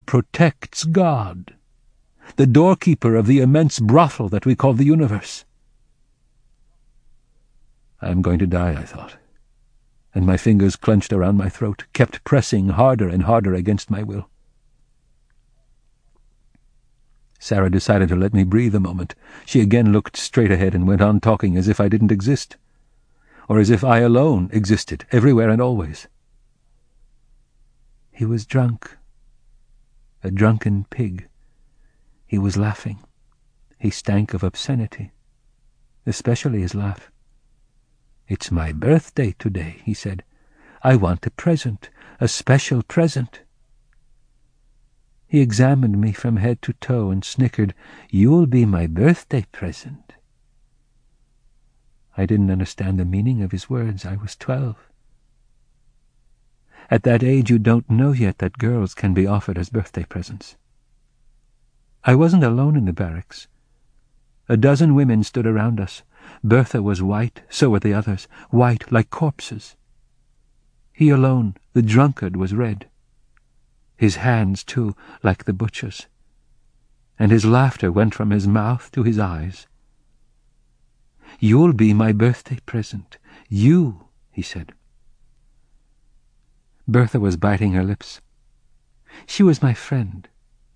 protects God, the doorkeeper of the immense brothel that we call the universe. I am going to die, I thought, and my fingers clenched around my throat, kept pressing harder and harder against my will. Sarah decided to let me breathe a moment. She again looked straight ahead and went on talking as if I didn't exist, or as if I alone existed, everywhere and always. He was drunk, a drunken pig. He was laughing. He stank of obscenity, especially his laugh. "It's my birthday today," he said. "I want a present, a special present." He examined me from head to toe and snickered, "You'll be my birthday present." I didn't understand the meaning of his words. I was 12. At that age you don't know yet that girls can be offered as birthday presents. I wasn't alone in the barracks. A dozen women stood around us. Bertha was white, so were the others, white like corpses. He alone, the drunkard, was red. His hands, too, like the butcher's. And his laughter went from his mouth to his eyes. "You'll be my birthday present. You," he said. Bertha was biting her lips. She was my friend.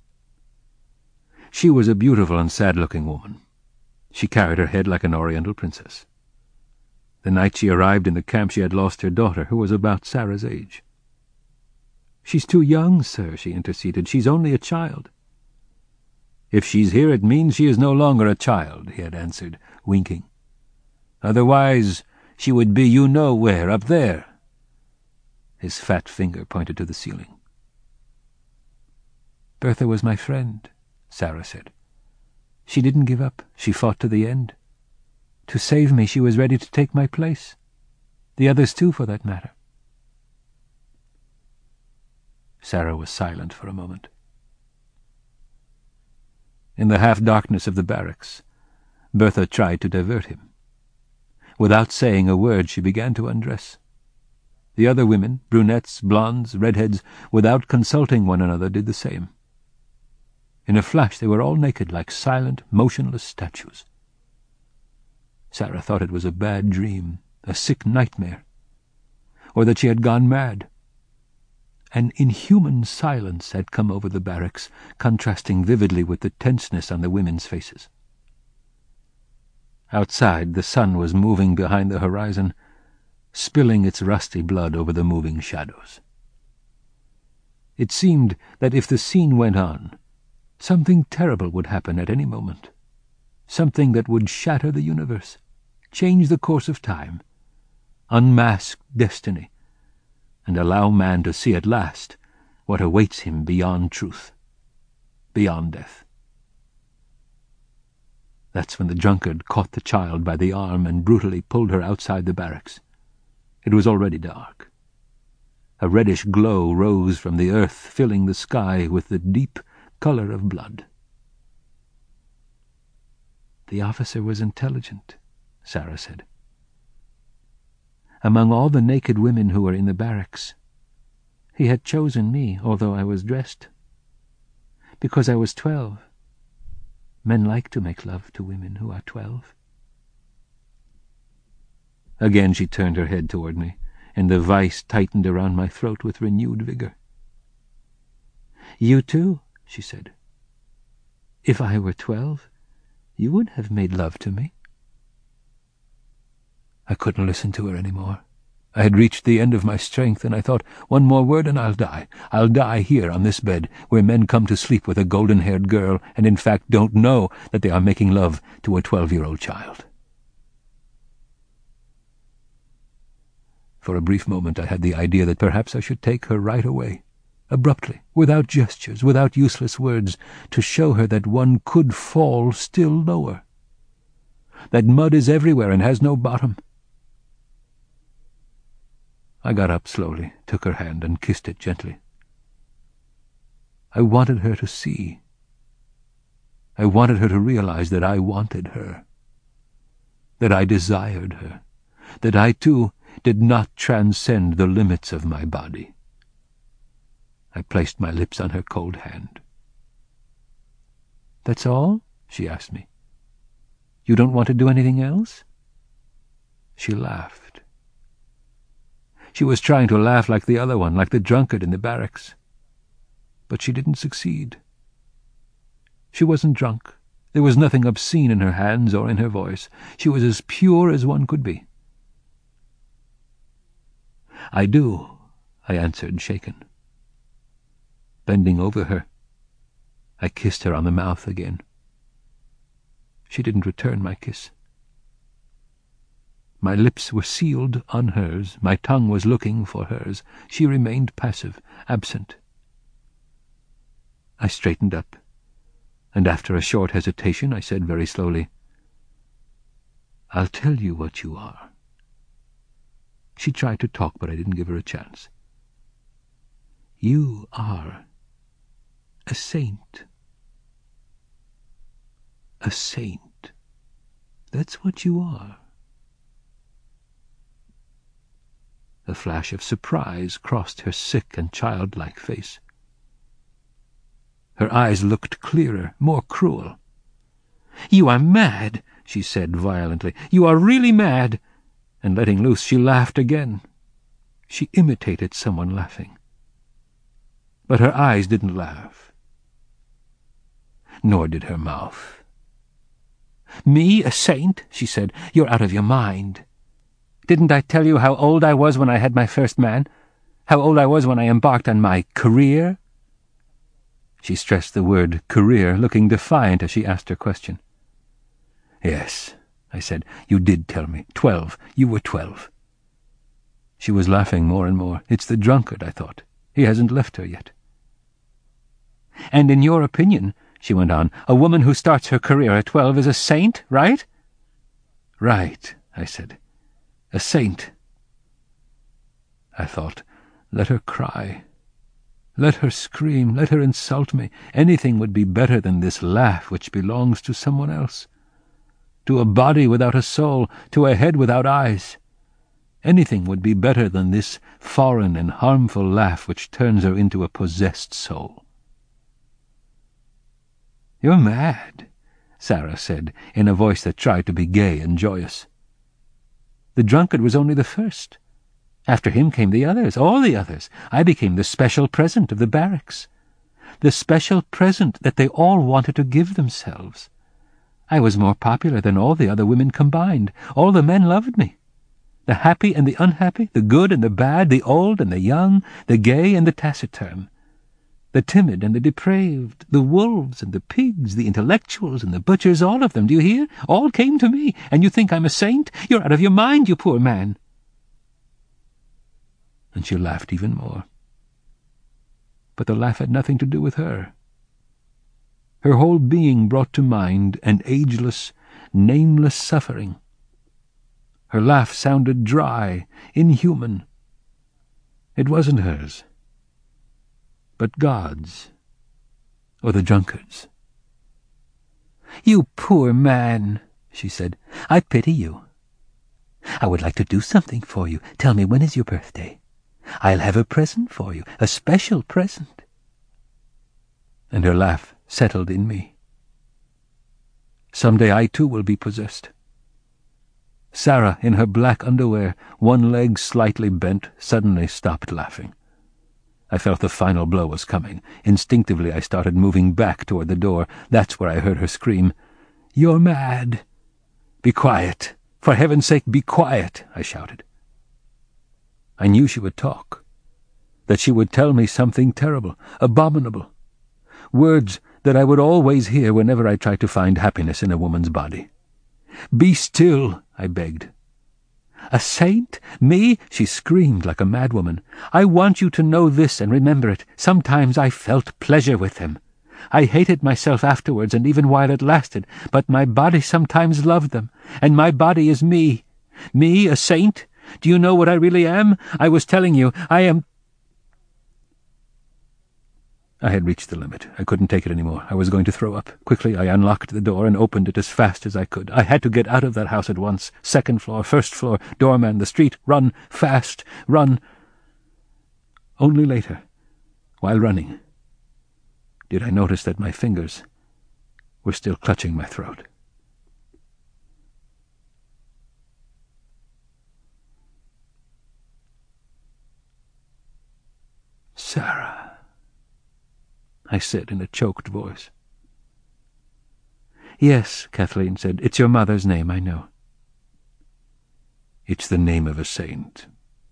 She was a beautiful and sad-looking woman. She carried her head like an oriental princess. The night she arrived in the camp she had lost her daughter, who was about Sarah's age. "She's too young, sir," she interceded. "She's only a child." "If she's here it means she is no longer a child," he had answered, winking. "Otherwise she would be you know where, up there." His fat finger pointed to the ceiling. "Bertha was my friend," Sarah said. "She didn't give up. She fought to the end. To save me, she was ready to take my place. The others too, for that matter." Sarah was silent for a moment. In the half-darkness of the barracks, Bertha tried to divert him. Without saying a word, she began to undress. The other women, brunettes, blondes, redheads, without consulting one another, did the same. In a flash they were all naked, like silent, motionless statues. Sarah thought it was a bad dream, a sick nightmare, or that she had gone mad. An inhuman silence had come over the barracks, contrasting vividly with the tenseness on the women's faces. Outside, the sun was moving behind the horizon, spilling its rusty blood over the moving shadows. It seemed that if the scene went on, something terrible would happen at any moment, something that would shatter the universe, change the course of time, unmask destiny, and allow man to see at last what awaits him beyond truth, beyond death. That's when the drunkard caught the child by the arm and brutally pulled her outside the barracks. It was already dark. A reddish glow rose from the earth, filling the sky with the deep color of blood. "The officer was intelligent," Sarah said. "Among all the naked women who were in the barracks, he had chosen me, although I was dressed. Because I was 12. Men like to make love to women who are 12. Again she turned her head toward me, and the vice tightened around my throat with renewed vigor. "You too," she said. "If I were 12, you would have made love to me." I couldn't listen to her any more. I had reached the end of my strength, and I thought, one more word and I'll die. I'll die here on this bed, where men come to sleep with a golden-haired girl and in fact don't know that they are making love to a 12-year-old child. For a brief moment I had the idea that perhaps I should take her right away, abruptly, without gestures, without useless words, to show her that one could fall still lower, that mud is everywhere and has no bottom. I got up slowly, took her hand, and kissed it gently. I wanted her to see. I wanted her to realize that I wanted her, that I desired her, that I, too, did not transcend the limits of my body. I placed my lips on her cold hand. "That's all?" she asked me. "You don't want to do anything else?" She laughed. She was trying to laugh like the other one, like the drunkard in the barracks. But she didn't succeed. She wasn't drunk. There was nothing obscene in her hands or in her voice. She was as pure as one could be. "I do," I answered, shaken. Bending over her, I kissed her on the mouth again. She didn't return my kiss. My lips were sealed on hers, my tongue was looking for hers. She remained passive, absent. I straightened up, and after a short hesitation I said very slowly, "I'll tell you what you are." She tried to talk, but I didn't give her a chance. "You are a saint. A saint. That's what you are." A flash of surprise crossed her sick and childlike face. Her eyes looked clearer, more cruel. "You are mad," she said violently. "You are really mad." And letting loose, she laughed again. She imitated someone laughing. But her eyes didn't laugh. Nor did her mouth. "Me, a saint?" she said. "You're out of your mind. Didn't I tell you how old I was when I had my first man? How old I was when I embarked on my career?" She stressed the word career, looking defiant as she asked her question. "Yes," I said, "you did tell me. 12. You were 12. She was laughing more and more. "It's the drunkard," I thought. "He hasn't left her yet." "And in your opinion," she went on, "a woman who starts her career at 12 is a saint, right?" "Right," I said. "A saint." I thought, let her cry. Let her scream, let her insult me. Anything would be better than this laugh which belongs to someone else. To a body without a soul, to a head without eyes. Anything would be better than this foreign and harmful laugh which turns her into a possessed soul. "You're mad," Sarah said, in a voice that tried to be gay and joyous. "The drunkard was only the first. After him came the others, all the others. I became the special present of the barracks. The special present that they all wanted to give themselves. I was more popular than all the other women combined. All the men loved me. The happy and the unhappy, the good and the bad, the old and the young, the gay and the taciturn. The timid and the depraved, the wolves and the pigs, the intellectuals and the butchers, all of them, do you hear? All came to me, and you think I'm a saint? You're out of your mind, you poor man." And she laughed even more. But the laugh had nothing to do with her. Her whole being brought to mind an ageless, nameless suffering. Her laugh sounded dry, inhuman. It wasn't hers, but God's, or the drunkard's. "You poor man," she said. "I pity you. I would like to do something for you. Tell me, when is your birthday? I'll have a present for you, a special present." And her laugh settled in me. Someday I too will be possessed. Sarah, in her black underwear, one leg slightly bent, suddenly stopped laughing. I felt the final blow was coming. Instinctively I started moving back toward the door. That's where I heard her scream, "You're mad!" "Be quiet! For heaven's sake, be quiet!" I shouted. I knew she would talk, that she would tell me something terrible, abominable, words that I would always hear whenever I tried to find happiness in a woman's body. "Be still," I begged. "A saint? Me?" She screamed like a madwoman. "I want you to know this and remember it. Sometimes I felt pleasure with them. I hated myself afterwards and even while it lasted, but my body sometimes loved them, and my body is me. Me, a saint? Do you know what I really am? I was telling you, I am—" I had reached the limit. I couldn't take it any more. I was going to throw up. Quickly I unlocked the door and opened it as fast as I could. I had to get out of that house at once. 2nd floor, 1st floor, doorman, the street, run, fast, run. Only later, while running, did I notice that my fingers were still clutching my throat. "Sarah," I said in a choked voice. "Yes," Kathleen said. "It's your mother's name, I know." "It's the name of a saint."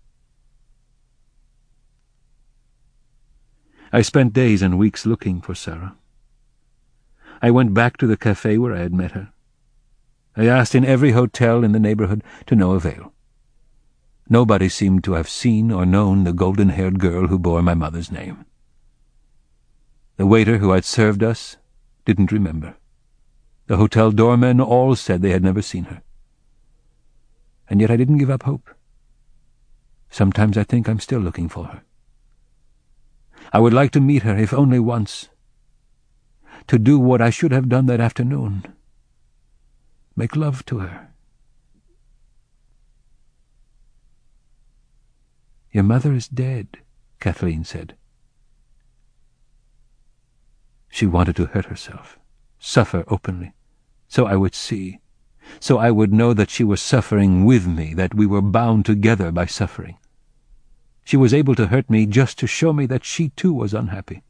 I spent days and weeks looking for Sarah. I went back to the cafe where I had met her. I asked in every hotel in the neighborhood, to no avail. Nobody seemed to have seen or known the golden-haired girl who bore my mother's name. The waiter who had served us didn't remember. The hotel doormen all said they had never seen her. And yet I didn't give up hope. Sometimes I think I'm still looking for her. I would like to meet her, if only once. To do what I should have done that afternoon. Make love to her. "Your mother is dead," Kathleen said. She wanted to hurt herself, suffer openly, so I would see, so I would know that she was suffering with me, that we were bound together by suffering. She was able to hurt me just to show me that she too was unhappy.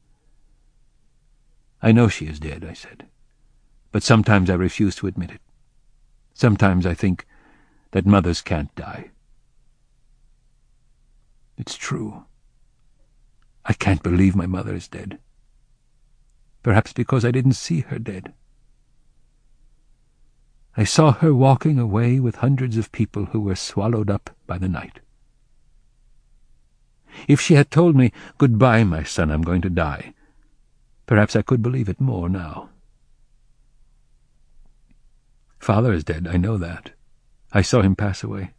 "I know she is dead," I said, "but sometimes I refuse to admit it. Sometimes I think that mothers can't die. It's true. I can't believe my mother is dead. Perhaps because I didn't see her dead. I saw her walking away with hundreds of people who were swallowed up by the night. If she had told me, 'Goodbye, my son, I'm going to die,' perhaps I could believe it more now. Father is dead, I know that. I saw him pass away.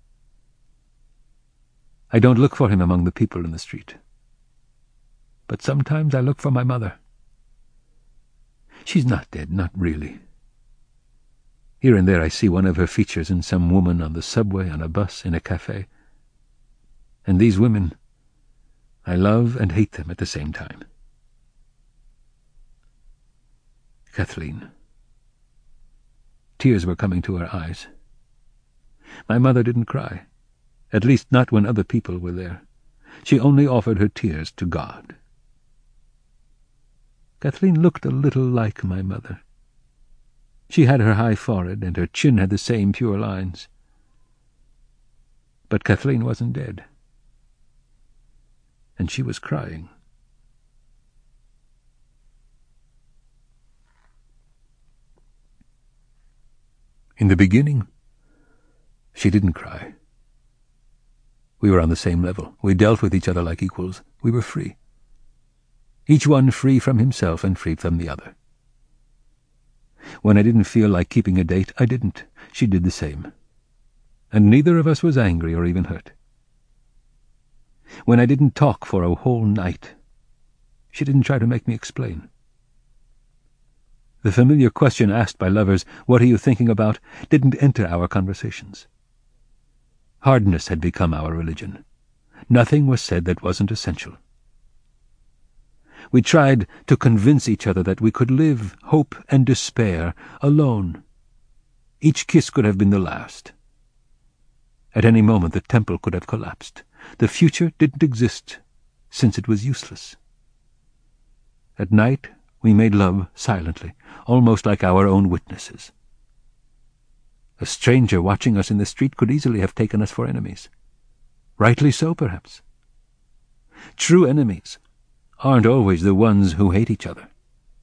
I don't look for him among the people in the street. But sometimes I look for my mother. She's not dead, not really. Here and there I see one of her features in some woman on the subway, on a bus, in a cafe. And these women, I love and hate them at the same time. Kathleen. Tears were coming to her eyes. My mother didn't cry, at least not when other people were there. She only offered her tears to God. Kathleen looked a little like my mother. She had her high forehead, and her chin had the same pure lines. But Kathleen wasn't dead. And she was crying. In the beginning, she didn't cry. We were on the same level. We dealt with each other like equals. We were free. Each one free from himself and free from the other. When I didn't feel like keeping a date, I didn't. She did the same. And neither of us was angry or even hurt. When I didn't talk for a whole night, she didn't try to make me explain. The familiar question asked by lovers, "What are you thinking about?" didn't enter our conversations. Hardness had become our religion. Nothing was said that wasn't essential. We tried to convince each other that we could live hope and despair alone. Each kiss could have been the last. At any moment the temple could have collapsed. The future didn't exist, since it was useless. At night we made love silently, almost like our own witnesses. A stranger watching us in the street could easily have taken us for enemies. Rightly so, perhaps. True enemies aren't always the ones who hate each other.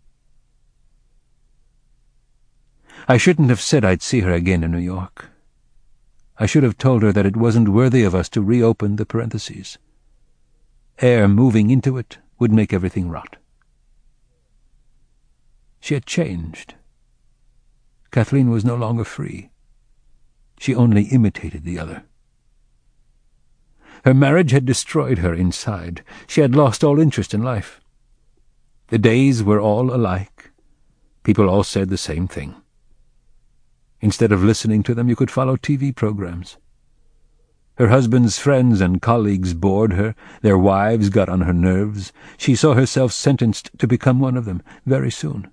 I shouldn't have said I'd see her again in New York. I should have told her that it wasn't worthy of us to reopen the parentheses. Air moving into it would make everything rot. She had changed. Kathleen was no longer free. She only imitated the other. Her marriage had destroyed her inside. She had lost all interest in life. The days were all alike. People all said the same thing. Instead of listening to them, you could follow TV programs. Her husband's friends and colleagues bored her. Their wives got on her nerves. She saw herself sentenced to become one of them very soon.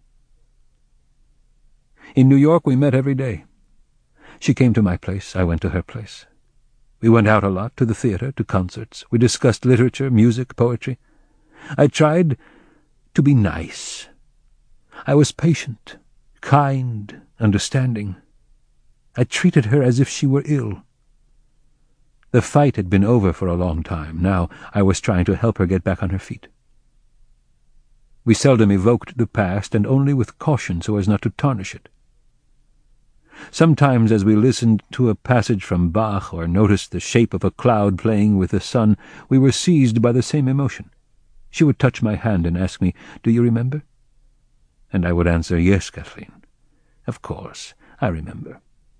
In New York we met every day. She came to my place, I went to her place. We went out a lot, to the theater, to concerts. We discussed literature, music, poetry. I tried to be nice. I was patient, kind, understanding. I treated her as if she were ill. The fight had been over for a long time. Now I was trying to help her get back on her feet. We seldom evoked the past, and only with caution so as not to tarnish it. Sometimes as we listened to a passage from Bach or noticed the shape of a cloud playing with the sun, we were seized by the same emotion. She would touch my hand and ask me, "Do you remember?" And I would answer, "Yes, Kathleen. Of course, I remember."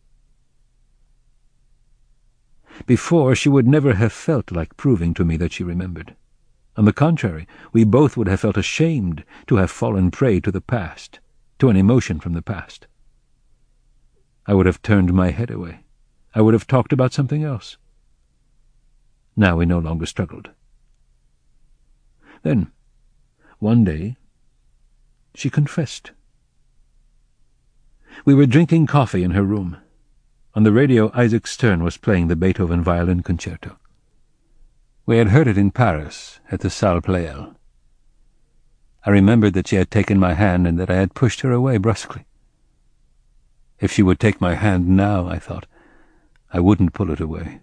Before, she would never have felt like proving to me that she remembered. On the contrary, we both would have felt ashamed to have fallen prey to the past, to an emotion from the past. I would have turned my head away. I would have talked about something else. Now we no longer struggled. Then, one day, she confessed. We were drinking coffee in her room. On the radio, Isaac Stern was playing the Beethoven Violin Concerto. We had heard it in Paris, at the Salle Pleyel. I remembered that she had taken my hand and that I had pushed her away brusquely. If she would take my hand now, I thought, I wouldn't pull it away.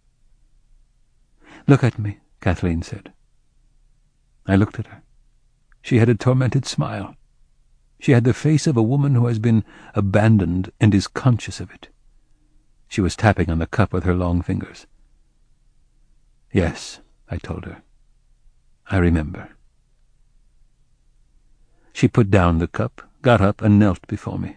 "Look at me," Kathleen said. I looked at her. She had a tormented smile. She had the face of a woman who has been abandoned and is conscious of it. She was tapping on the cup with her long fingers. "Yes," I told her. "I remember." She put down the cup, got up, and knelt before me.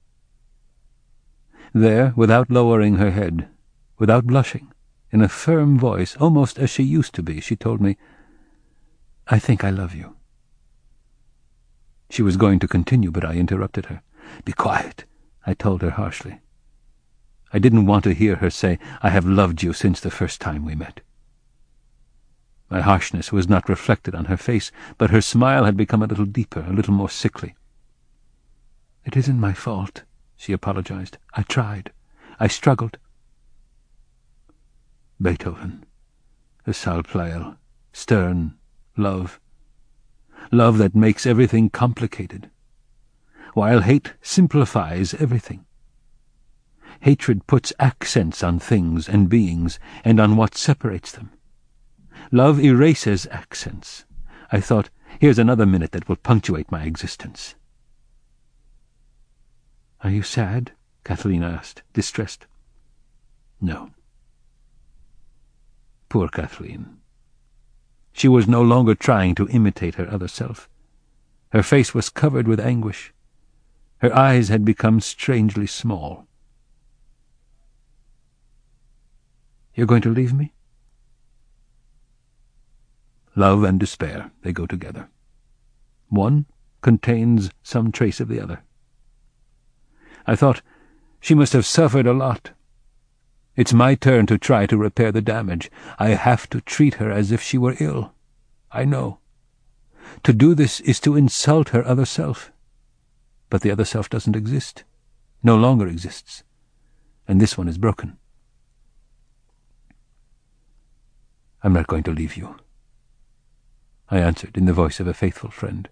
There, without lowering her head, without blushing, in a firm voice, almost as she used to be, she told me, "I think I love you." She was going to continue, but I interrupted her. "Be quiet," I told her harshly. I didn't want to hear her say, "I have loved you since the first time we met." My harshness was not reflected on her face, but her smile had become a little deeper, a little more sickly. "It isn't my fault," she apologized. "I tried. I struggled." Beethoven, the Salle Pleyel, Stern, love. Love that makes everything complicated, while hate simplifies everything. Hatred puts accents on things and beings, and on what separates them. Love erases accents. I thought, here's another minute that will punctuate my existence. "Are you sad?" Kathleen asked, distressed. "No." Poor Kathleen. She was no longer trying to imitate her other self. Her face was covered with anguish. Her eyes had become strangely small. "You're going to leave me?" Love and despair, they go together. One contains some trace of the other. I thought, she must have suffered a lot. It's my turn to try to repair the damage. I have to treat her as if she were ill. I know. To do this is to insult her other self. But the other self doesn't exist, no longer exists, and this one is broken. "I'm not going to leave you," I answered in the voice of a faithful friend.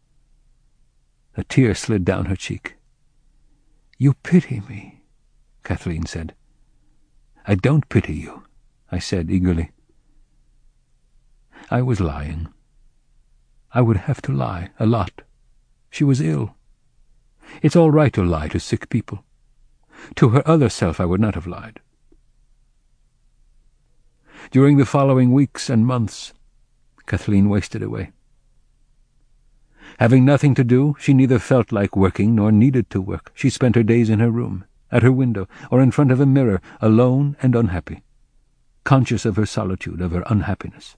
A tear slid down her cheek. "You pity me," Kathleen said. "I don't pity you," I said eagerly. I was lying. I would have to lie, a lot. She was ill. It's all right to lie to sick people. To her other self I would not have lied. During the following weeks and months, Kathleen wasted away. Having nothing to do, she neither felt like working nor needed to work. She spent her days in her room, at her window, or in front of a mirror, alone and unhappy, conscious of her solitude, of her unhappiness.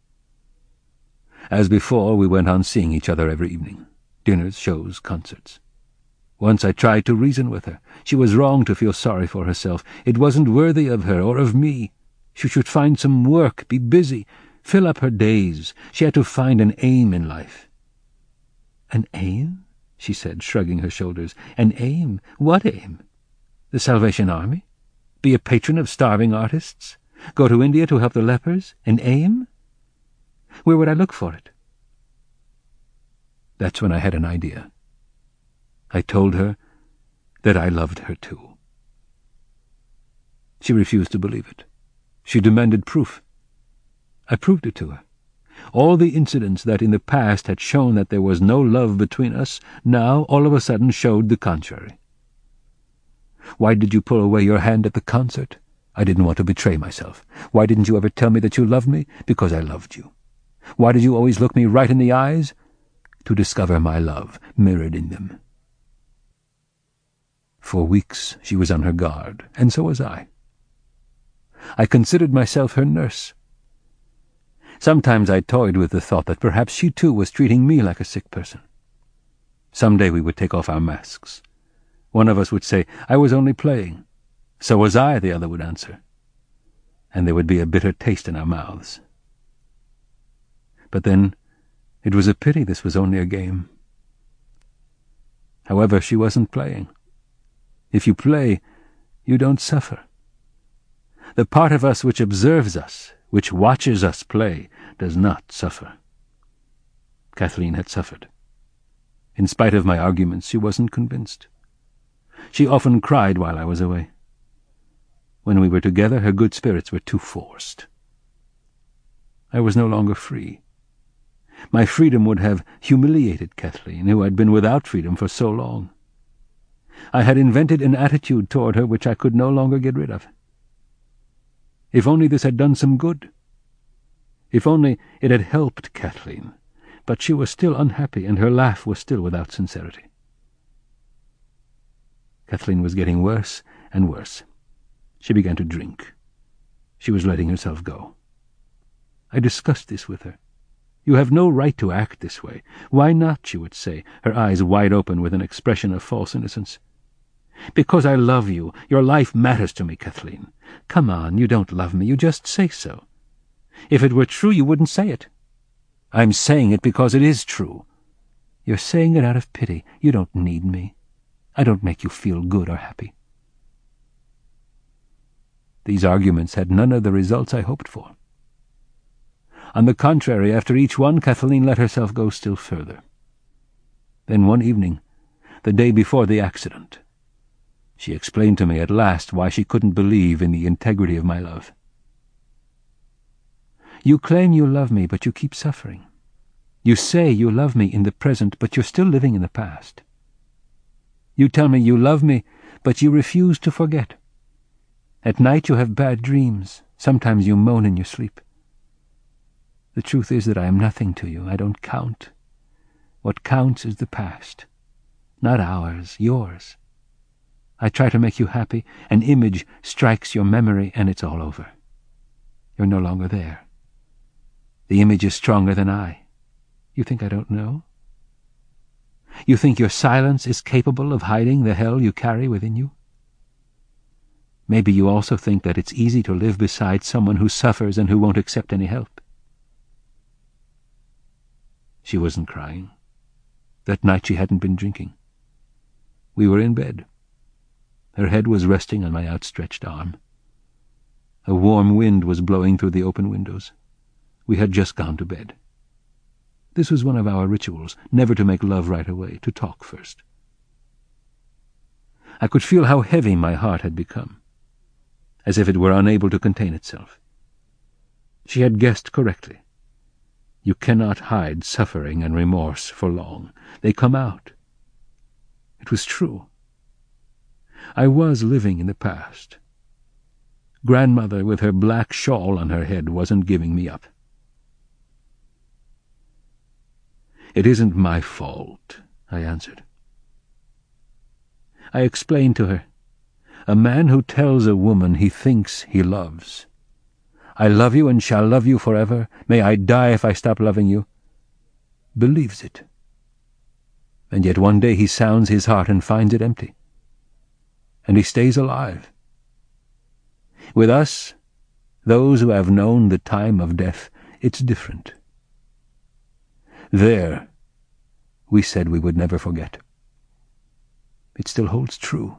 As before, we went on seeing each other every evening, dinners, shows, concerts. Once I tried to reason with her. She was wrong to feel sorry for herself. It wasn't worthy of her or of me. She should find some work, be busy, fill up her days. She had to find an aim in life. "An aim?" she said, shrugging her shoulders. "An aim? What aim? The Salvation Army? Be a patron of starving artists? Go to India to help the lepers? An aim? Where would I look for it?" That's when I had an idea. I told her that I loved her too. She refused to believe it. She demanded proof. I proved it to her. All the incidents that in the past had shown that there was no love between us now all of a sudden showed the contrary. "Why did you pull away your hand at the concert?" "I didn't want to betray myself." "Why didn't you ever tell me that you loved me?" "Because I loved you." "Why did you always look me right in the eyes?" "To discover my love mirrored in them." For weeks she was on her guard, and so was I. I considered myself her nurse. Sometimes I toyed with the thought that perhaps she too was treating me like a sick person. Some day we would take off our masks. One of us would say, "I was only playing." "So was I," the other would answer. And there would be a bitter taste in our mouths. But then it was a pity this was only a game. However, she wasn't playing. If you play, you don't suffer. The part of us which observes us, which watches us play, does not suffer. Kathleen had suffered. In spite of my arguments, she wasn't convinced. She often cried while I was away. When we were together, her good spirits were too forced. I was no longer free. My freedom would have humiliated Kathleen, who had been without freedom for so long. I had invented an attitude toward her which I could no longer get rid of. If only this had done some good. If only it had helped Kathleen. But she was still unhappy, and her laugh was still without sincerity. Kathleen was getting worse and worse. She began to drink. She was letting herself go. I discussed this with her. "You have no right to act this way." "Why not?" she would say, her eyes wide open with an expression of false innocence. "Because I love you. Your life matters to me, Kathleen." "Come on, you don't love me. You just say so. If it were true, you wouldn't say it." "I'm saying it because it is true." "You're saying it out of pity. You don't need me. I don't make you feel good or happy." These arguments had none of the results I hoped for. On the contrary, after each one, Kathleen let herself go still further. Then one evening, the day before the accident, she explained to me at last why she couldn't believe in the integrity of my love. "You claim you love me, but you keep suffering. You say you love me in the present, but you're still living in the past. You tell me you love me, but you refuse to forget. At night you have bad dreams. Sometimes you moan in your sleep. The truth is that I am nothing to you. I don't count. What counts is the past. Not ours, yours. I try to make you happy. An image strikes your memory, and it's all over. You're no longer there. The image is stronger than I. You think I don't know? You think your silence is capable of hiding the hell you carry within you? Maybe you also think that it's easy to live beside someone who suffers and who won't accept any help." She wasn't crying. That night she hadn't been drinking. We were in bed. Her head was resting on my outstretched arm. A warm wind was blowing through the open windows. We had just gone to bed. This was one of our rituals, never to make love right away, to talk first. I could feel how heavy my heart had become, as if it were unable to contain itself. She had guessed correctly. You cannot hide suffering and remorse for long. They come out. It was true. I was living in the past. Grandmother, with her black shawl on her head, wasn't giving me up. "It isn't my fault," I answered. I explained to her, a man who tells a woman he thinks he loves, "I love you and shall love you forever, may I die if I stop loving you," believes it. And yet one day he sounds his heart and finds it empty. And he stays alive. With us, those who have known the time of death, it's different. There, we said we would never forget. It still holds true.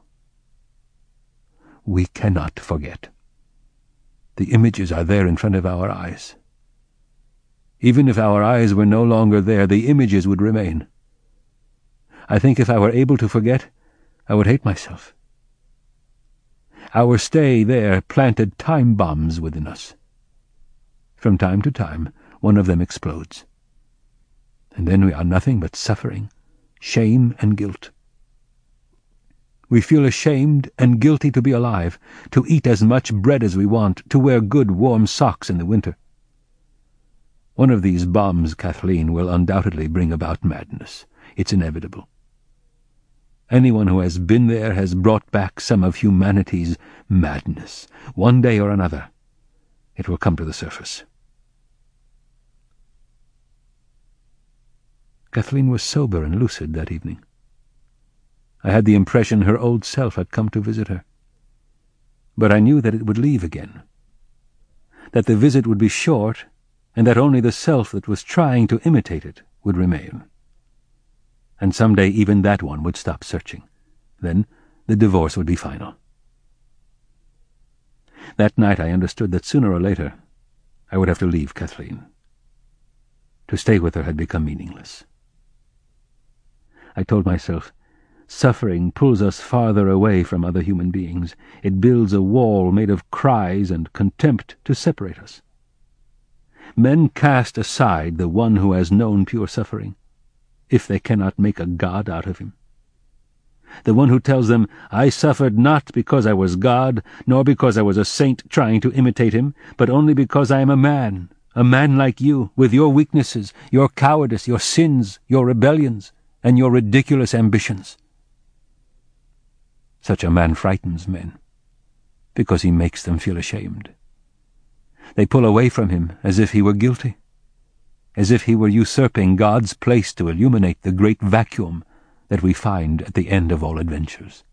We cannot forget. The images are there in front of our eyes. Even if our eyes were no longer there, the images would remain. I think if I were able to forget, I would hate myself. Our stay there planted time bombs within us. From time to time, one of them explodes. And then we are nothing but suffering, shame and guilt. We feel ashamed and guilty to be alive, to eat as much bread as we want, to wear good warm socks in the winter. One of these bombs, Kathleen, will undoubtedly bring about madness. It's inevitable. Anyone who has been there has brought back some of humanity's madness. One day or another, it will come to the surface. Kathleen was sober and lucid that evening. I had the impression her old self had come to visit her. But I knew that it would leave again, that the visit would be short, and that only the self that was trying to imitate it would remain. And someday even that one would stop searching. Then the divorce would be final. That night I understood that sooner or later I would have to leave Kathleen. To stay with her had become meaningless. I told myself, suffering pulls us farther away from other human beings. It builds a wall made of cries and contempt to separate us. Men cast aside the one who has known pure suffering, if they cannot make a god out of him. The one who tells them, I suffered not because I was God, nor because I was a saint trying to imitate him, but only because I am a man like you, with your weaknesses, your cowardice, your sins, your rebellions, and your ridiculous ambitions. Such a man frightens men, because he makes them feel ashamed. They pull away from him as if he were guilty, as if he were usurping God's place to illuminate the great vacuum that we find at the end of all adventures.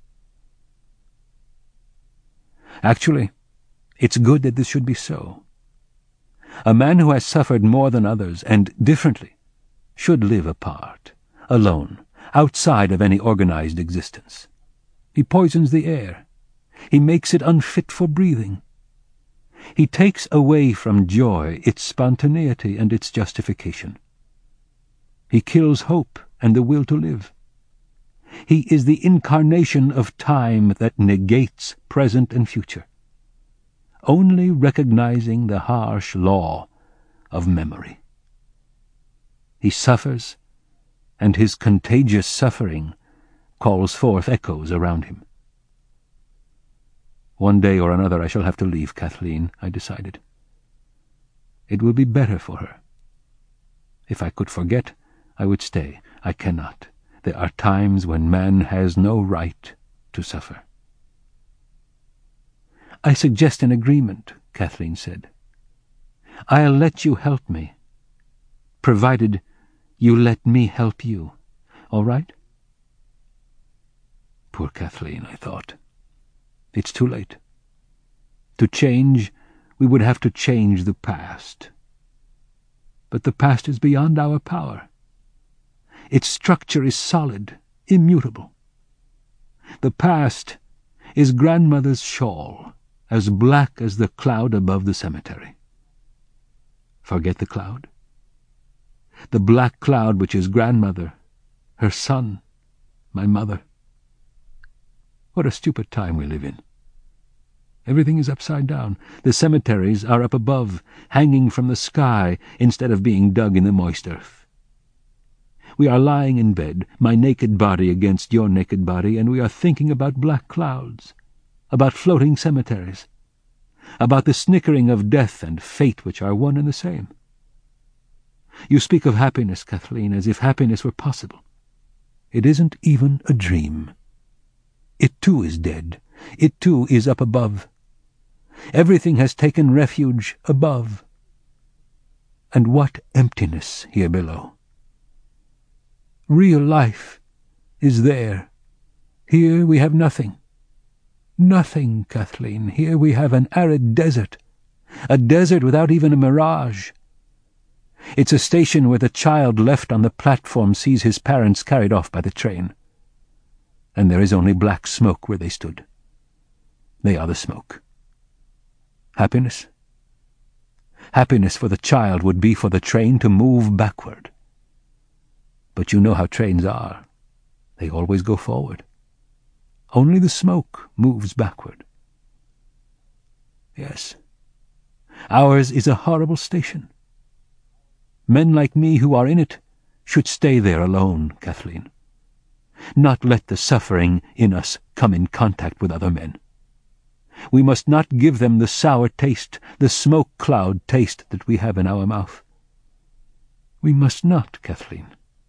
Actually, it's good that this should be so. A man who has suffered more than others, and differently, should live apart, alone, outside of any organized existence. He poisons the air. He makes it unfit for breathing. He takes away from joy its spontaneity and its justification. He kills hope and the will to live. He is the incarnation of time that negates present and future, only recognizing the harsh law of memory. He suffers, and his contagious suffering calls forth echoes around him. One day or another I shall have to leave Kathleen, I decided. It will be better for her. If I could forget, I would stay. I cannot. There are times when man has no right to suffer. I suggest an agreement, Kathleen said. I'll let you help me, provided you let me help you. All right? Poor Kathleen, I thought. It's too late. To change, we would have to change the past. But the past is beyond our power. Its structure is solid, immutable. The past is grandmother's shawl, as black as the cloud above the cemetery. Forget the cloud? The black cloud which is grandmother, her son, my mother. What a stupid time we live in. Everything is upside down. The cemeteries are up above, hanging from the sky instead of being dug in the moist earth. We are lying in bed, my naked body against your naked body, and we are thinking about black clouds, about floating cemeteries, about the snickering of death and fate which are one and the same. You speak of happiness, Kathleen, as if happiness were possible. It isn't even a dream. It too is dead. It too is up above. Everything has taken refuge above. And what emptiness here below. Real life is there. Here we have nothing. Nothing, Kathleen. Here we have an arid desert, a desert without even a mirage. It's a station where the child left on the platform sees his parents carried off by the train. And there is only black smoke where they stood. They are the smoke. Happiness? Happiness for the child would be for the train to move backward. But you know how trains are. They always go forward. Only the smoke moves backward. Yes, ours is a horrible station. Men like me who are in it should stay there alone, Kathleen. Not let the suffering in us come in contact with other men. We must not give them the sour taste, the smoke cloud taste that we have in our mouth. We must not, Kathleen.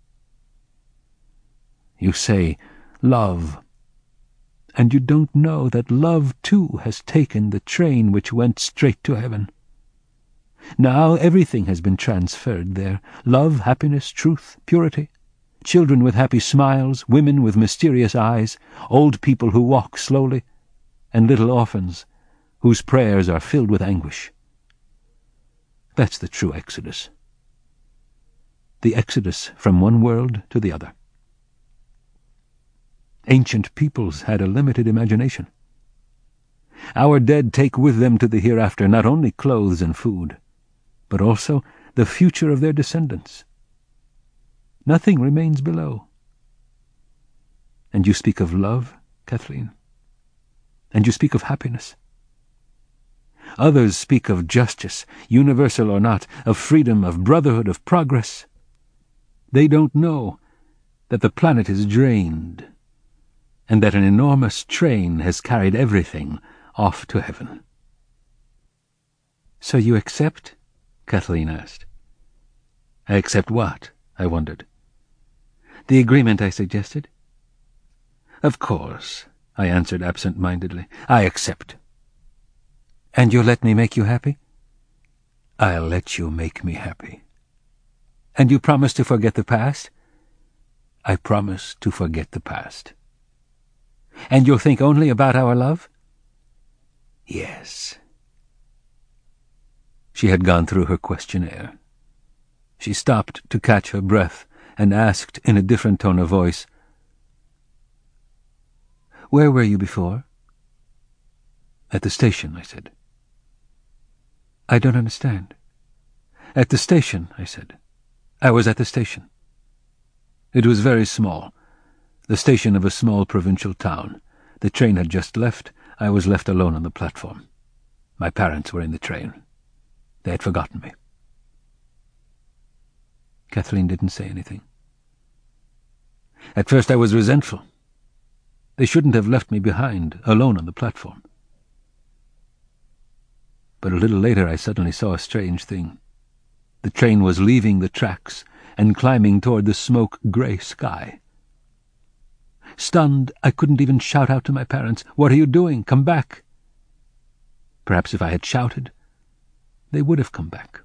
You say, love. And you don't know that love, too, has taken the train which went straight to heaven. Now everything has been transferred there. Love, happiness, truth, purity. Children with happy smiles, women with mysterious eyes, old people who walk slowly, and little orphans whose prayers are filled with anguish. That's the true exodus. The exodus from one world to the other. Ancient peoples had a limited imagination. Our dead take with them to the hereafter not only clothes and food, but also the future of their descendants. Nothing remains below. And you speak of love, Kathleen? And you speak of happiness? Others speak of justice, universal or not, of freedom, of brotherhood, of progress. They don't know that the planet is drained, and that an enormous train has carried everything off to heaven. So you accept? Kathleen asked. I accept what? I wondered. The agreement I suggested. Of course, I answered absent-mindedly. I accept. And you'll let me make you happy? I'll let you make me happy. And you promise to forget the past? I promise to forget the past. And you'll think only about our love? Yes. She had gone through her questionnaire. She stopped to catch her breath and asked in a different tone of voice, Where were you before? At the station, I said. I don't understand. At the station, I said. I was at the station. It was very small. The station of a small provincial town. The train had just left. I was left alone on the platform. My parents were in the train. They had forgotten me. Kathleen didn't say anything. At first I was resentful. They shouldn't have left me behind, alone on the platform. But a little later I suddenly saw a strange thing. The train was leaving the tracks and climbing toward the smoke-grey sky. Stunned, I couldn't even shout out to my parents, What are you doing? Come back! Perhaps if I had shouted, they would have come back.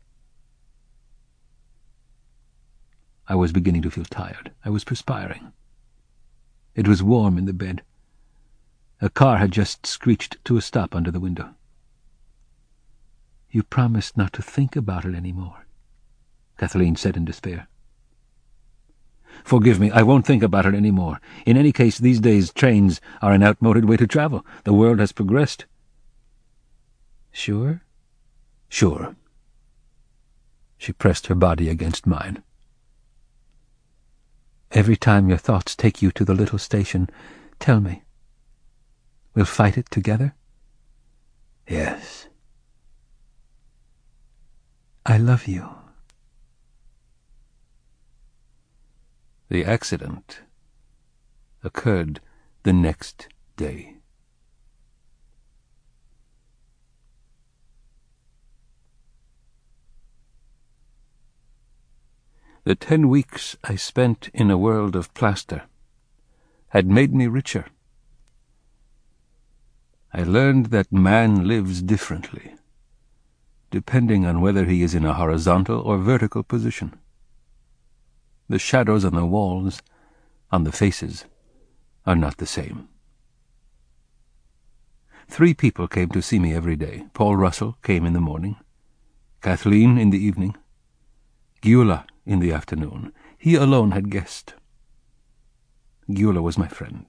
I was beginning to feel tired. I was perspiring. It was warm in the bed. A car had just screeched to a stop under the window. You promised not to think about it any more, Kathleen said in despair. Forgive me, I won't think about it any more. In any case, these days trains are an outmoded way to travel. The world has progressed. Sure? Sure. She pressed her body against mine. Every time your thoughts take you to the little station, tell me. We'll fight it together? Yes. I love you. The accident occurred the next day. The 10 weeks I spent in a world of plaster had made me richer. I learned that man lives differently, depending on whether he is in a horizontal or vertical position. The shadows on the walls, on the faces, are not the same. 3 people came to see me every day. Paul Russell came in the morning. Kathleen in the evening, Gyula in the afternoon. He alone had guessed. Gyula was my friend.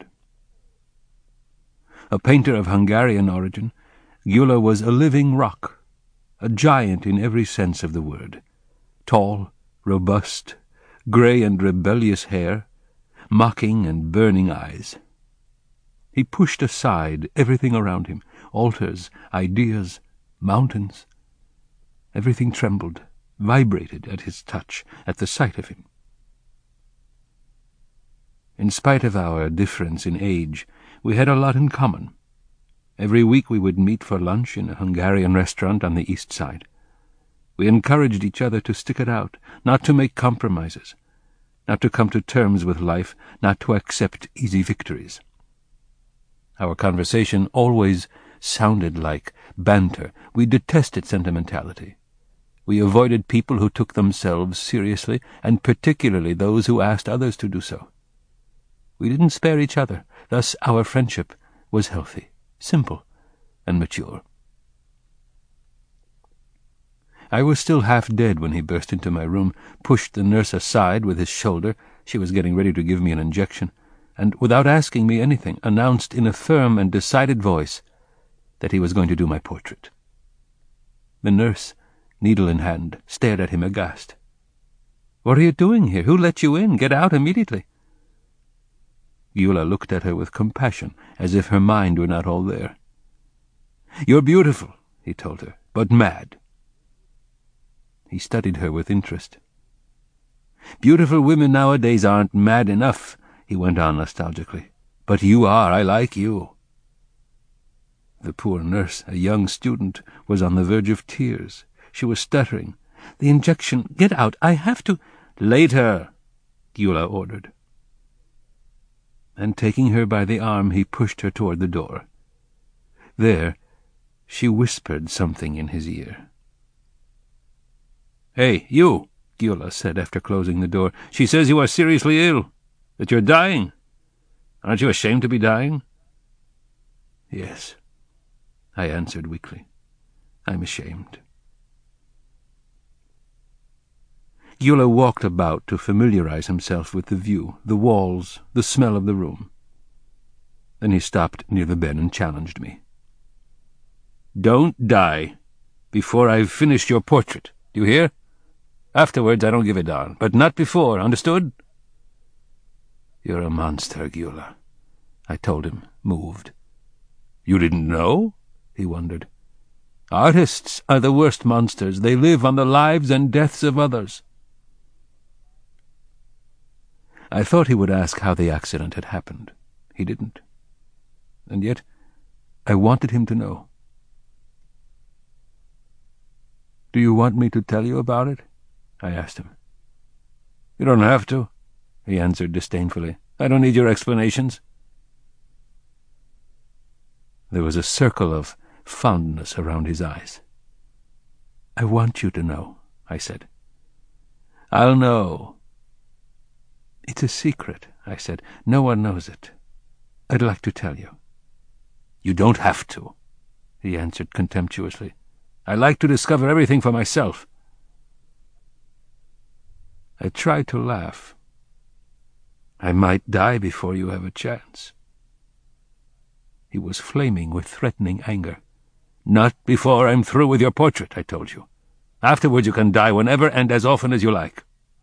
A painter of Hungarian origin, Gyula was a living rock, a giant in every sense of the word. Tall, robust, grey and rebellious hair, mocking and burning eyes. He pushed aside everything around him, altars, ideas, mountains. Everything trembled, vibrated at his touch, at the sight of him. In spite of our difference in age, we had a lot in common. Every week we would meet for lunch in a Hungarian restaurant on the east side. We encouraged each other to stick it out, not to make compromises, not to come to terms with life, not to accept easy victories. Our conversation always sounded like banter. We detested sentimentality. We avoided people who took themselves seriously, and particularly those who asked others to do so. We didn't spare each other. Thus our friendship was healthy, simple, and mature. I was still half dead when he burst into my room, pushed the nurse aside with his shoulder — she was getting ready to give me an injection — and, without asking me anything, announced in a firm and decided voice that he was going to do my portrait. The nurse, needle in hand, stared at him aghast. "What are you doing here? Who let you in? Get out immediately." Gyula looked at her with compassion, as if her mind were not all there. "You're beautiful," he told her, "but mad." He studied her with interest. "Beautiful women nowadays aren't mad enough," he went on nostalgically. "But you are. I like you." The poor nurse, a young student, was on the verge of tears. She was stuttering. "The injection. Get out. I have to—" "Later," Gyula ordered. And taking her by the arm, he pushed her toward the door. There, she whispered something in his ear. "Hey, you," Gyula said after closing the door. "She says you are seriously ill, that you're dying. Aren't you ashamed to be dying?" "Yes," I answered weakly. "I'm ashamed." Gyula walked about to familiarize himself with the view, the walls, the smell of the room. Then he stopped near the bed and challenged me. "Don't die before I've finished your portrait. Do you hear? Afterwards I don't give a darn, but not before, understood?" "You're a monster, Gyula," I told him, moved. "You didn't know?" he wondered. "Artists are the worst monsters. They live on the lives and deaths of others." I thought he would ask how the accident had happened. He didn't. And yet I wanted him to know. "Do you want me to tell you about it?" I asked him. "You don't have to," he answered disdainfully. "I don't need your explanations." There was a circle of fondness around his eyes. "I want you to know," I said. "I'll know." "It's a secret," I said. "No one knows it. I'd like to tell you." "You don't have to," he answered contemptuously. "I like to discover everything for myself." I tried to laugh. "I might die before you have a chance." He was flaming with threatening anger. "Not before I'm through with your portrait, I told you. Afterwards you can die whenever and as often as you like."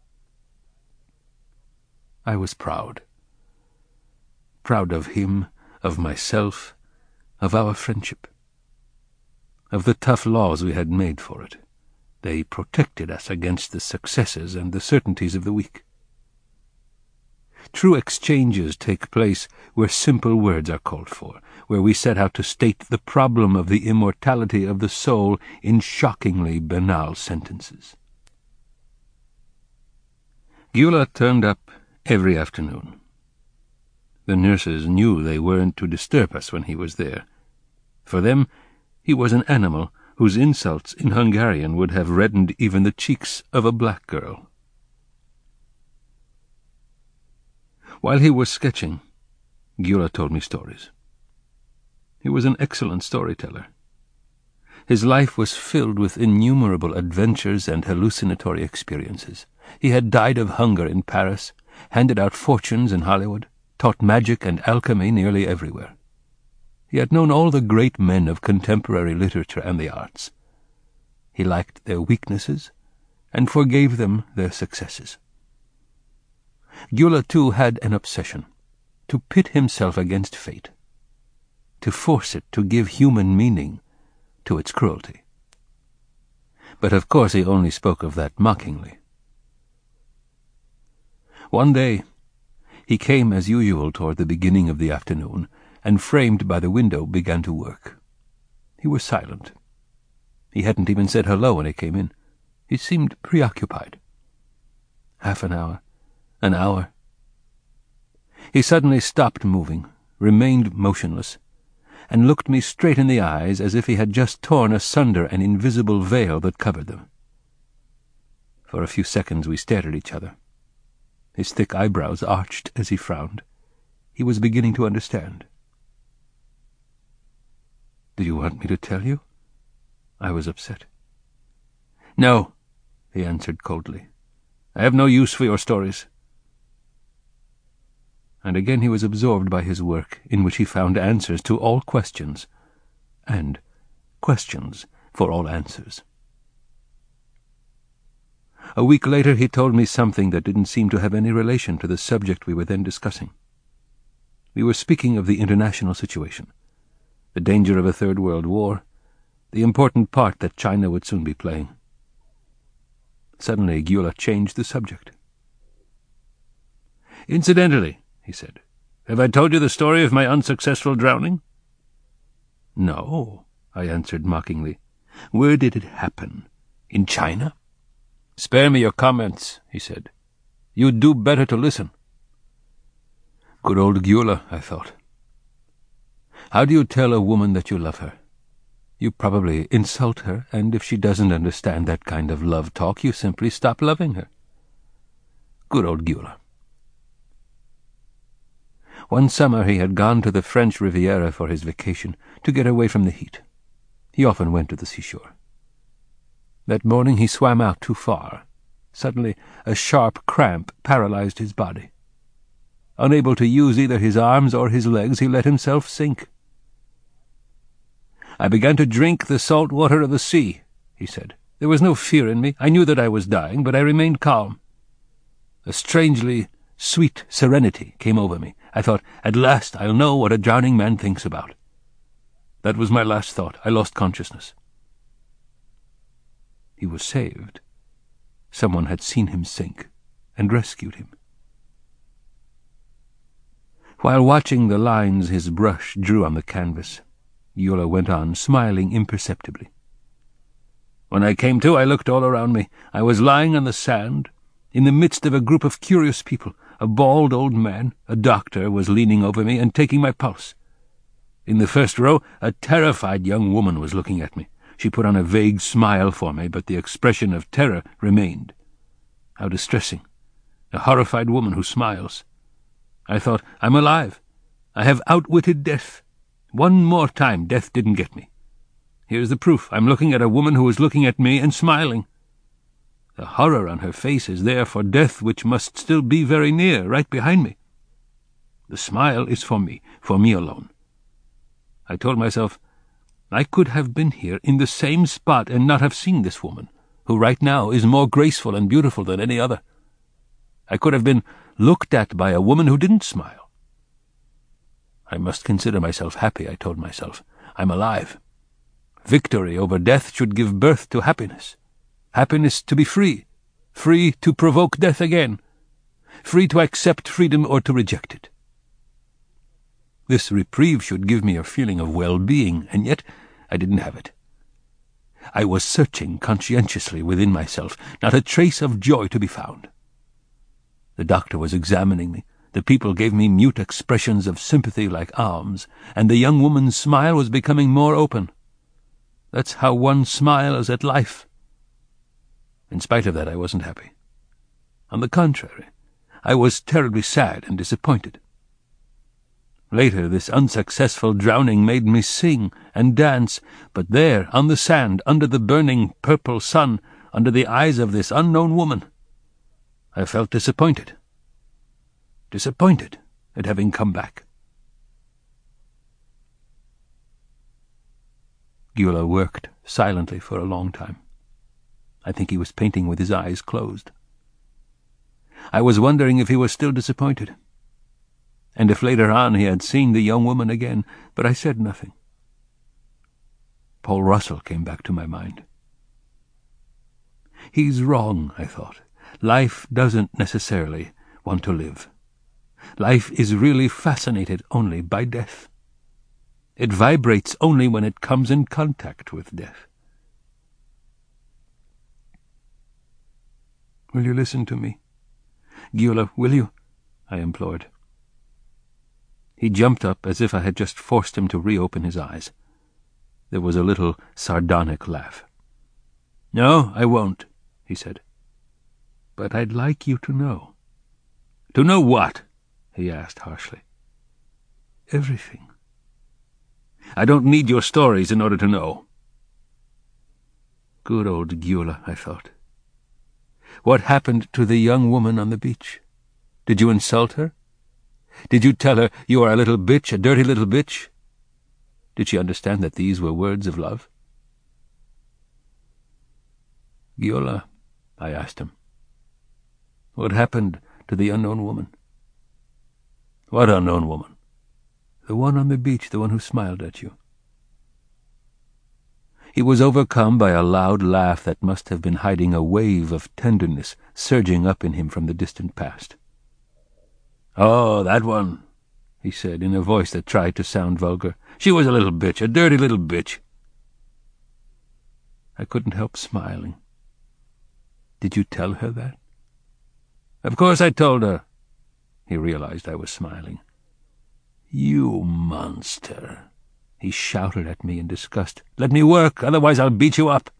I was proud. Proud of him, of myself, of our friendship, of the tough laws we had made for it. They protected us against the successes and the certainties of the weak. True exchanges take place where simple words are called for, where we set out to state the problem of the immortality of the soul in shockingly banal sentences. Gyula turned up every afternoon. The nurses knew they weren't to disturb us when he was there. For them, he was an animal whose insults in Hungarian would have reddened even the cheeks of a black girl. While he was sketching, Gyula told me stories. He was an excellent storyteller. His life was filled with innumerable adventures and hallucinatory experiences. He had died of hunger in Paris, handed out fortunes in Hollywood, taught magic and alchemy nearly everywhere. He had known all the great men of contemporary literature and the arts. He liked their weaknesses and forgave them their successes. Gyula, too, had an obsession: to pit himself against fate, to force it to give human meaning to its cruelty. But of course he only spoke of that mockingly. One day he came as usual toward the beginning of the afternoon, and, framed by the window, began to work. He was silent. He hadn't even said hello when he came in. He seemed preoccupied. Half an hour, an hour. He suddenly stopped moving, remained motionless, and looked me straight in the eyes as if he had just torn asunder an invisible veil that covered them. For a few seconds we stared at each other. His thick eyebrows arched as he frowned. He was beginning to understand. "Do you want me to tell you?" I was upset. "No," he answered coldly. "I have no use for your stories." And again he was absorbed by his work, in which he found answers to all questions, and questions for all answers. A week later he told me something that didn't seem to have any relation to the subject we were then discussing. We were speaking of the international situation, the danger of a third world war, the important part that China would soon be playing. Suddenly Gyula changed the subject. "Incidentally," he said, "have I told you the story of my unsuccessful drowning?" "No," I answered mockingly. "Where did it happen? In China?" "Spare me your comments," he said. "You'd do better to listen." Good old Gyula, I thought. How do you tell a woman that you love her? You probably insult her, and if she doesn't understand that kind of love talk, you simply stop loving her. Good old Gyula. One summer he had gone to the French Riviera for his vacation, to get away from the heat. He often went to the seashore. That morning he swam out too far. Suddenly a sharp cramp paralyzed his body. Unable to use either his arms or his legs, he let himself sink. "I began to drink the salt water of the sea," he said. "There was no fear in me. I knew that I was dying, but I remained calm. A strangely sweet serenity came over me. I thought, at last I'll know what a drowning man thinks about. That was my last thought. I lost consciousness." He was saved. Someone had seen him sink and rescued him. While watching the lines his brush drew on the canvas, Gyula went on, smiling imperceptibly. "When I came to, I looked all around me. I was lying on the sand, in the midst of a group of curious people. A bald old man, a doctor, was leaning over me and taking my pulse. In the first row, a terrified young woman was looking at me. She put on a vague smile for me, but the expression of terror remained. How distressing! A horrified woman who smiles. I thought, I'm alive. I have outwitted death. One more time death didn't get me. Here's the proof. I'm looking at a woman who is looking at me and smiling. The horror on her face is there for death, which must still be very near, right behind me. The smile is for me alone. I told myself, I could have been here in the same spot and not have seen this woman, who right now is more graceful and beautiful than any other. I could have been looked at by a woman who didn't smile. I must consider myself happy, I told myself. I'm alive. Victory over death should give birth to happiness. Happiness to be free. Free to provoke death again. Free to accept freedom or to reject it. This reprieve should give me a feeling of well-being, and yet I didn't have it. I was searching conscientiously within myself, not a trace of joy to be found. The doctor was examining me. The people gave me mute expressions of sympathy like alms, and the young woman's smile was becoming more open. That's how one smiles at life. In spite of that, I wasn't happy. On the contrary, I was terribly sad and disappointed. Later, this unsuccessful drowning made me sing and dance, but there, on the sand, under the burning purple sun, under the eyes of this unknown woman, I felt disappointed. Disappointed at having come back. Gyula worked silently for a long time. I think he was painting with his eyes closed. I was wondering if he was still disappointed, and if later on he had seen the young woman again, but I said nothing. Paul Russell came back to my mind. He's wrong, I thought. Life doesn't necessarily want to live. Life is really fascinated only by death. It vibrates only when it comes in contact with death. "Will you listen to me? Gyula, will you?" I implored. He jumped up as if I had just forced him to reopen his eyes. There was a little sardonic laugh. "No, I won't," he said. "But I'd like you to know." "To know what?" he asked harshly. "Everything." "I don't need your stories in order to know." Good old Gyula, I thought. What happened to the young woman on the beach? Did you insult her? Did you tell her, "You are a little bitch, a dirty little bitch"? Did she understand that these were words of love? "Gyula," I asked him, "what happened to the unknown woman?" "What unknown woman?" "The one on the beach, the one who smiled at you." He was overcome by a loud laugh that must have been hiding a wave of tenderness surging up in him from the distant past. "Oh, that one," he said in a voice that tried to sound vulgar. "She was a little bitch, a dirty little bitch." I couldn't help smiling. "Did you tell her that?" "Of course I told her." He realized I was smiling. "You monster!" he shouted at me in disgust. "Let me work, otherwise I'll beat you up."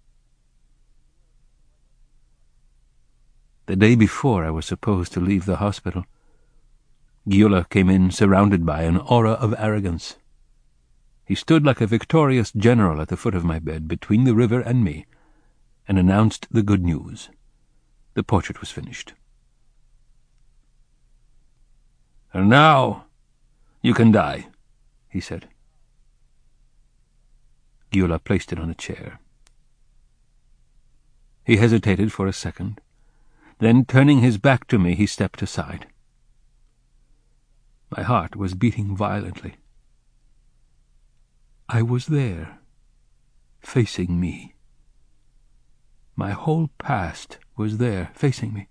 The day before I was supposed to leave the hospital, Gyula came in surrounded by an aura of arrogance. He stood like a victorious general at the foot of my bed, between the river and me, and announced the good news. The portrait was finished. "And now you can die," he said. Gyula placed it on a chair. He hesitated for a second. Then, turning his back to me, he stepped aside. My heart was beating violently. I was there, facing me. My whole past was there, facing me.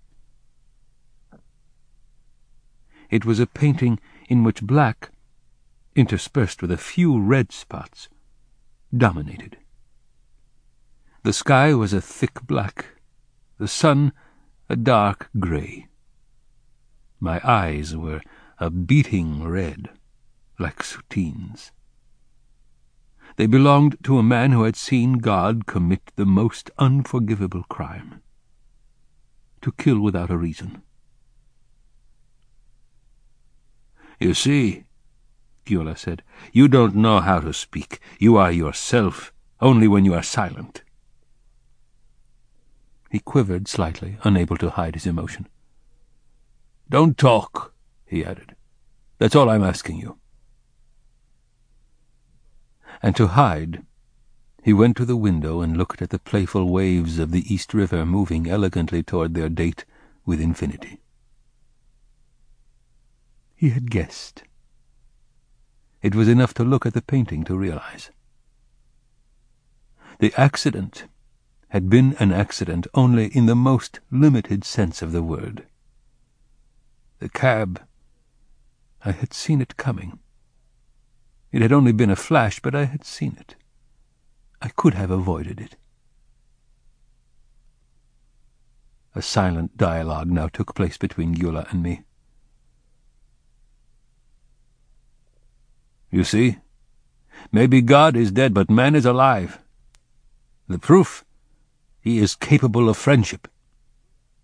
It was a painting in which black, interspersed with a few red spots, dominated. The sky was a thick black, the sun a dark grey. My eyes were a beating red, like Soutine's. They belonged to a man who had seen God commit the most unforgivable crime: to kill without a reason. "You see," Gyula said, "you don't know how to speak. You are yourself, only when you are silent." He quivered slightly, unable to hide his emotion. "Don't talk," he added. "That's all I'm asking you." And to hide, he went to the window and looked at the playful waves of the East River moving elegantly toward their date with infinity. He had guessed. It was enough to look at the painting to realize. The accident had been an accident only in the most limited sense of the word. The cab, I had seen it coming. It had only been a flash, but I had seen it. I could have avoided it. A silent dialogue now took place between Gyula and me. "You see, maybe God is dead, but man is alive. The proof, he is capable of friendship."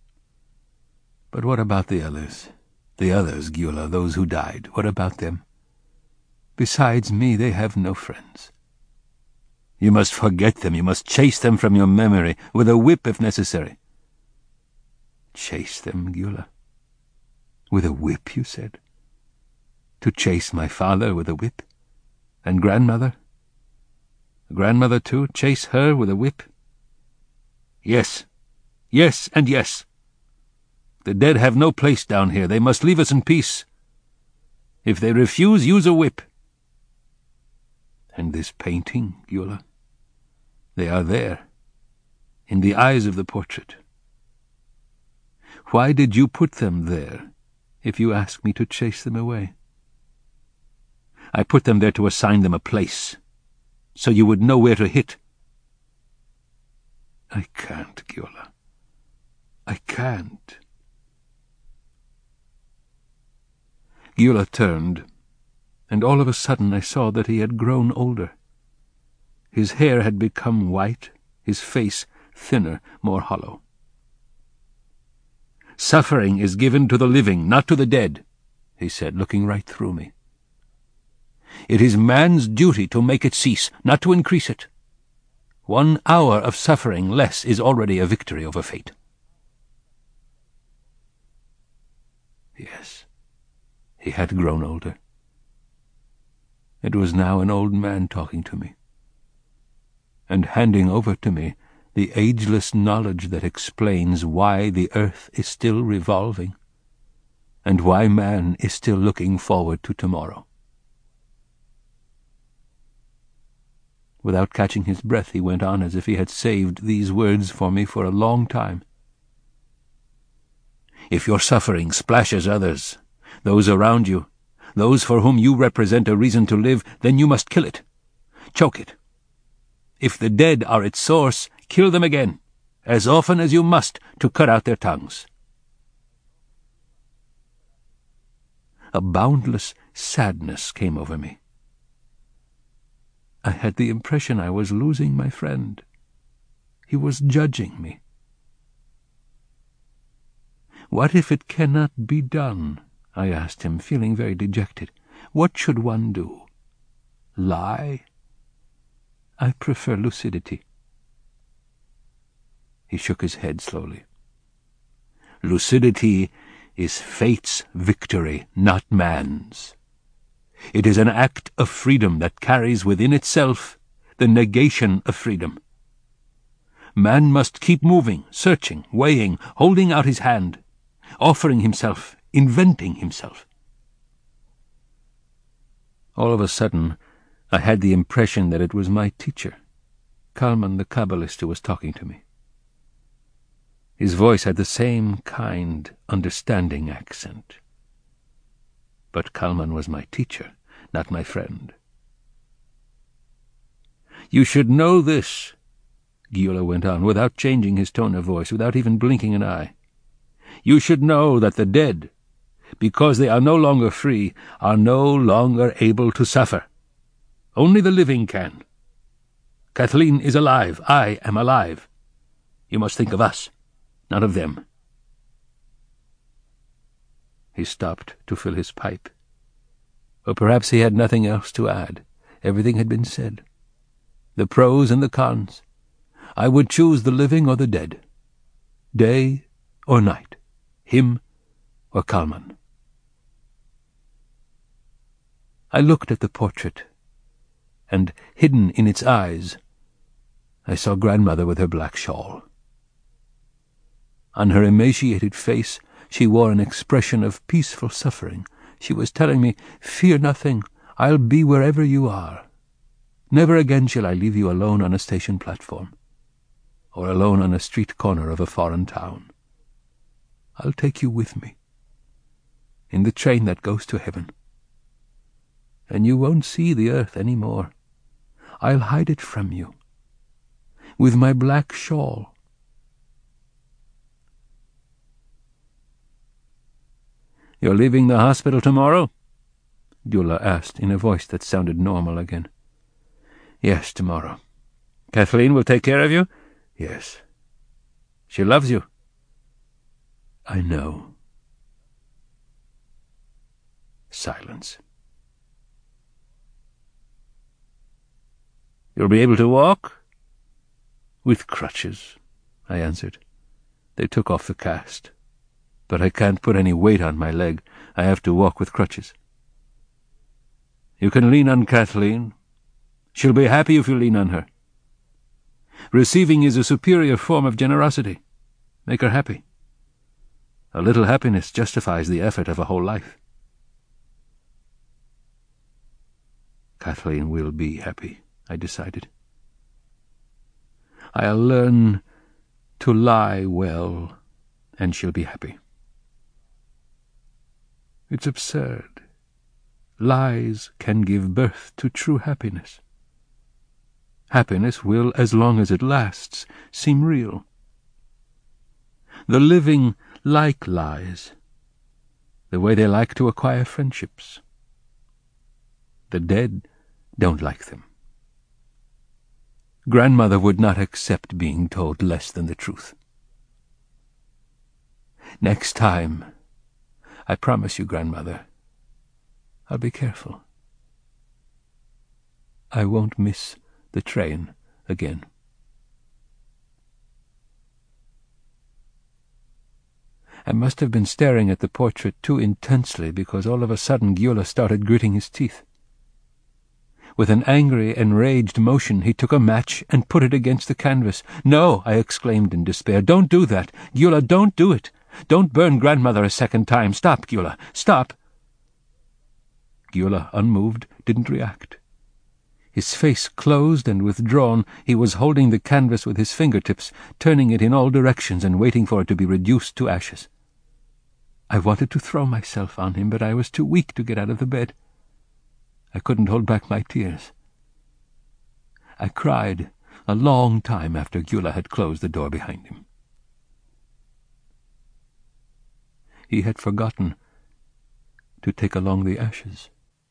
"But what about the others? The others, Gyula, those who died, what about them? Besides me, they have no friends. You must forget them. You must chase them from your memory, with a whip if necessary. Chase them, Gyula? With a whip, you said? To chase my father with a whip? And grandmother? Grandmother, too? Chase her with a whip? Yes. Yes and yes. The dead have no place down here. They must leave us in peace. If they refuse, use a whip. And this painting, Gyula? They are there, in the eyes of the portrait. Why did you put them there, if you ask me to chase them away? I put them there to assign them a place, so you would know where to hit. I can't, Gyula. I can't. Gyula turned, and all of a sudden I saw that he had grown older. His hair had become white, his face thinner, more hollow. "Suffering is given to the living, not to the dead," he said, looking right through me. "It is man's duty to make it cease, not to increase it. 1 hour of suffering less is already a victory over fate." Yes, he had grown older. It was now an old man talking to me, and handing over to me the ageless knowledge that explains why the earth is still revolving, and why man is still looking forward to tomorrow. Without catching his breath, he went on as if he had saved these words for me for a long time. "If your suffering splashes others, those around you, those for whom you represent a reason to live, then you must kill it. Choke it. If the dead are its source, kill them again, as often as you must, to cut out their tongues." A boundless sadness came over me. I had the impression I was losing my friend. He was judging me. "What if it cannot be done?" I asked him, feeling very dejected. "What should one do? Lie? I prefer lucidity." He shook his head slowly. "Lucidity is fate's victory, not man's. It is an act of freedom that carries within itself the negation of freedom. Man must keep moving, searching, weighing, holding out his hand, offering himself, inventing himself." All of a sudden, I had the impression that it was my teacher, Kalman the Kabbalist, who was talking to me. His voice had the same kind, understanding accent. But Kalman was my teacher, not my friend. "You should know this," Gyula went on, without changing his tone of voice, without even blinking an eye. "You should know that the dead, because they are no longer free, are no longer able to suffer. Only the living can. Kathleen is alive. I am alive. You must think of us, not of them." He stopped to fill his pipe. Or perhaps he had nothing else to add. Everything had been said. The pros and the cons. I would choose the living or the dead. Day or night. Him or Kalman. I looked at the portrait, and hidden in its eyes, I saw grandmother with her black shawl. On her emaciated face she wore an expression of peaceful suffering. She was telling me, "Fear nothing, I'll be wherever you are. Never again shall I leave you alone on a station platform, or alone on a street corner of a foreign town. I'll take you with me, in the train that goes to heaven. And you won't see the earth any more. I'll hide it from you, with my black shawl." "You're leaving the hospital tomorrow?" Gyula asked in a voice that sounded normal again. "Yes, tomorrow." "Kathleen will take care of you?" "Yes." "She loves you." "I know." Silence. You'll be able to walk?" "With crutches," I answered. They took off the cast. "But I can't put any weight on my leg. I have to walk with crutches." "You can lean on Kathleen. She'll be happy if you lean on her. Receiving is a superior form of generosity. Make her happy. A little happiness justifies the effort of a whole life." Kathleen will be happy, I decided. I'll learn to lie well, and she'll be happy. It's absurd. Lies can give birth to true happiness. Happiness will, as long as it lasts, seem real. The living like lies, the way they like to acquire friendships. The dead don't like them. Grandmother would not accept being told less than the truth. Next time, I promise you, Grandmother, I'll be careful. I won't miss the train again. I must have been staring at the portrait too intensely, because all of a sudden Gyula started gritting his teeth. With an angry, enraged motion, he took a match and put it against the canvas. "No!" I exclaimed in despair. "Don't do that! Gyula, don't do it! Don't burn Grandmother a second time! Stop, Gyula! Stop!" Gyula, unmoved, didn't react. His face closed and withdrawn, he was holding the canvas with his fingertips, turning it in all directions and waiting for it to be reduced to ashes. I wanted to throw myself on him, but I was too weak to get out of the bed. I couldn't hold back my tears. I cried a long time after Gyula had closed the door behind him. He had forgotten to take along the ashes.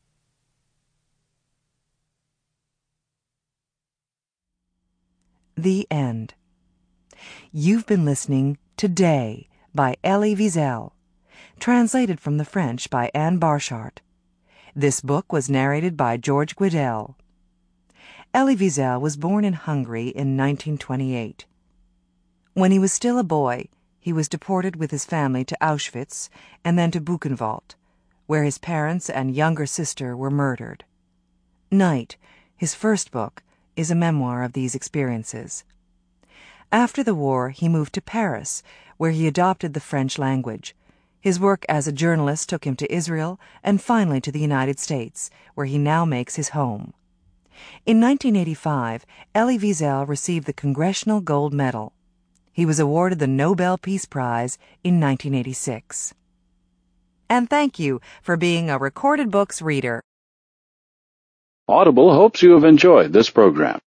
The end. You've been listening to Day by Elie Wiesel, translated from the French by Anne Barchart. This book was narrated by George Guidel. Elie Wiesel was born in Hungary in 1928. When he was still a boy, he was deported with his family to Auschwitz and then to Buchenwald, where his parents and younger sister were murdered. Night, his first book, is a memoir of these experiences. After the war, he moved to Paris, where he adopted the French language. His work as a journalist took him to Israel and finally to the United States, where he now makes his home. In 1985, Elie Wiesel received the Congressional Gold Medal. He was awarded the Nobel Peace Prize in 1986. And thank you for being a Recorded Books reader. Audible hopes you have enjoyed this program.